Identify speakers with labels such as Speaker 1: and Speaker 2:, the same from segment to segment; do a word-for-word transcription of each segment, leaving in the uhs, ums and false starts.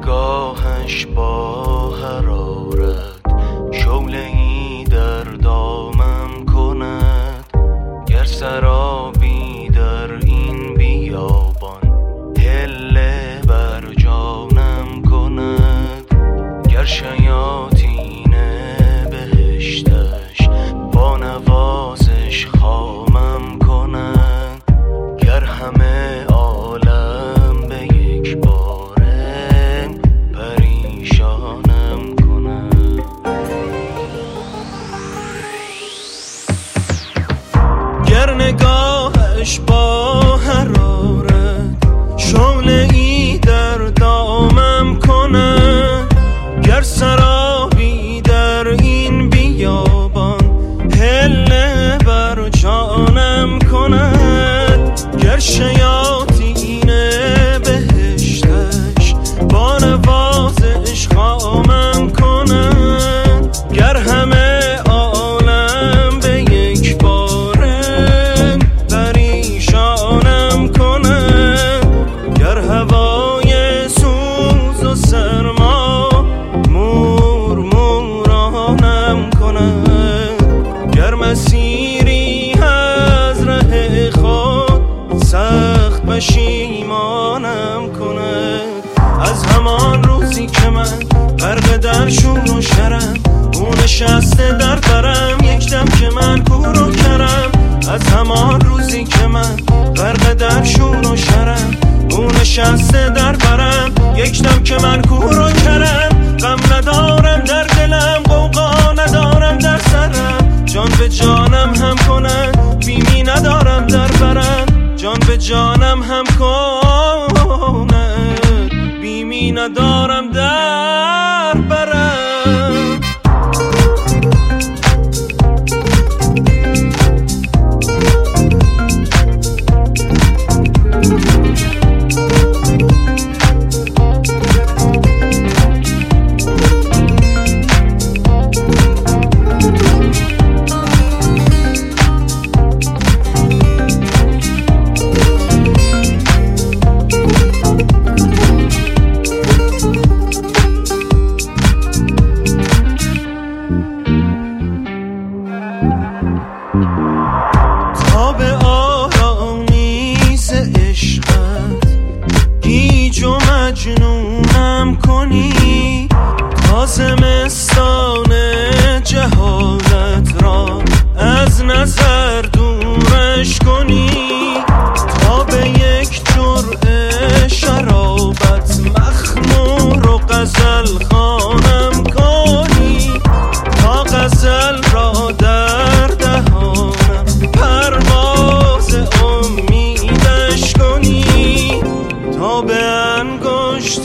Speaker 1: نگاهش با حرارت شعله‌ای در دامم کند، گر سرابی در این بیابان هله بر جانم کند، گر شیاطین بهشتش با نوازش خامم کند، گر همه عالم به یک باره پریشانم کند. گر نگاهش با حرارت شعله‌ای در دامم کند، گر سرابی در این بیابان هله بر جانم کند، گر شیاطین بهشتش با نوازش خامم کند، گر همه عالم به یک باره پریشانم کند، گر هوای سوز و سرما مور مورانم کند، گر مسیری از ره خود سخت پشیمانم کند. از همان روزی که من غرق در شور و شرم، او نشسته در برم یک دم که من کور و کرم. از همان روزی که من غرق در شور و شرم، او نشسته در برم یک دم که من کور و کرم. غم ندارم در دلم، غوغا ندارم در سرم، جان به جانم هم کند بیمی ندارم در برم، جان به جانم هم کند بیمی ندارم در برم. تا به آرامیز عشقت گیج و مجنونم کنی، تا زمستان جهالت را از نظر دورش کنی، تا به یک جرعه شرابت مخمور و غزل خوانم کنی، تا غزل را در دهانم پرواز امیدش کنی، تا به انگشت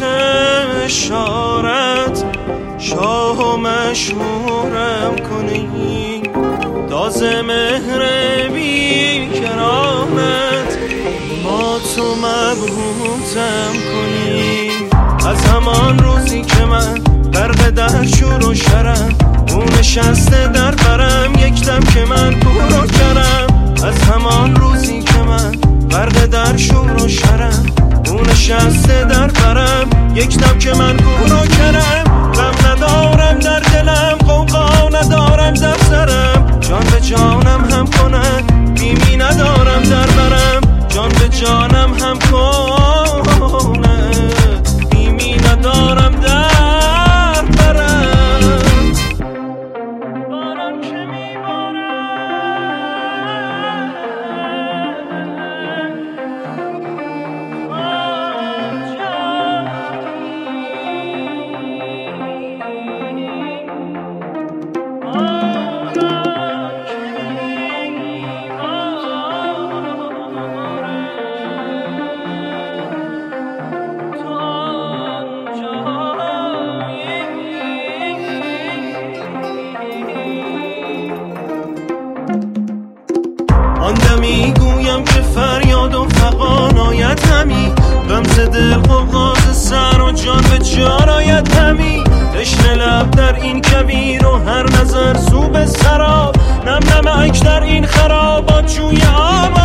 Speaker 1: اشارت شاه و مشهورم کنی، داز مهر بی کرامت با تو مبهوتم کنی. از همان روزی که من غرق در شور و شرم، او نشسته در برم یک دم که من کور و کرم. از همان روزی که من غرق در شور و شرم، او نشسته در برم یک دم که من کور و کرم. غم ندارم در دلم، غوغا ندارم در سرم، جان به جانم هم کند بیمی ندارم در برم، جان به جانم هم کند بیمی ندارم در برم. باران که آن دمی گویم که فریاد و فغان آید همی، غم ز دل غوغاز سر و جان به جان آید همی. تشنه لب در این کویر و هر نظر سو به سراب، نم نمک در این خرابات جوی آب